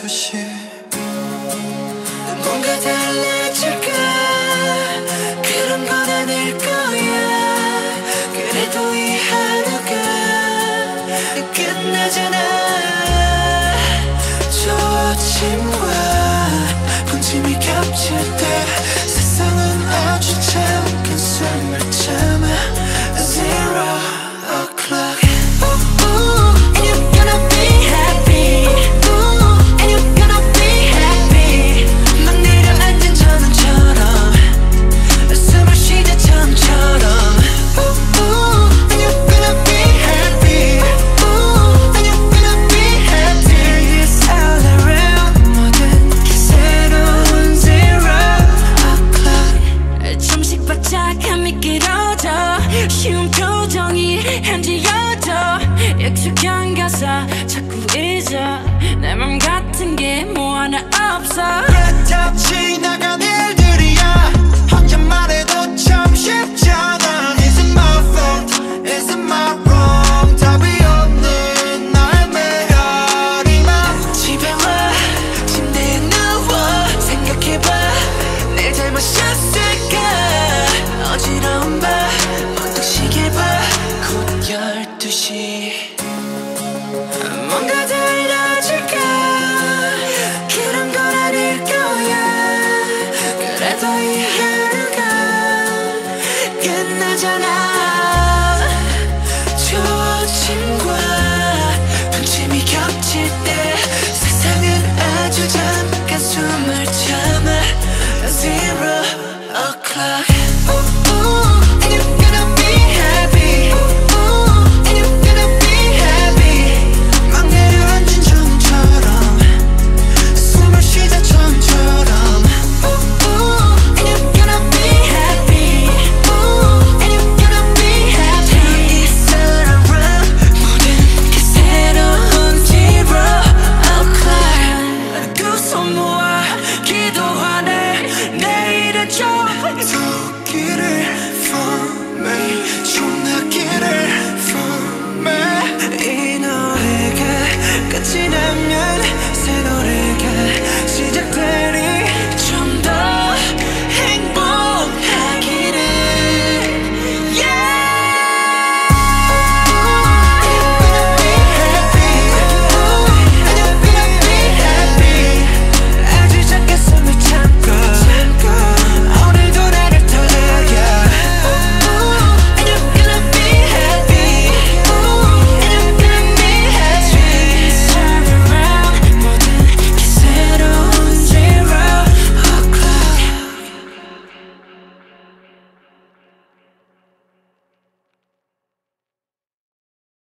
수십 뭔가 달라질까 그런 건 아닐 거야. 그래도 이 하루가 끝나잖아. 저 아침과 분침이 겹칠 때 세상은 아주 잠깐 숨을 참아. Zero o'clock. And you're gonna be happy. And you're gonna be happy. 막 내려앉은 전원처럼 숨을 쉬자 처음처럼. And you're gonna be happy. And you're gonna be happy. It's all around. 모든 게 새로운 zero o'clock. 잠시 바짝함이 길어져 쉬운 표정이 현지여져 익숙한 가사 자꾸 잊어 내 맘 같은 게 뭐 하나 없어.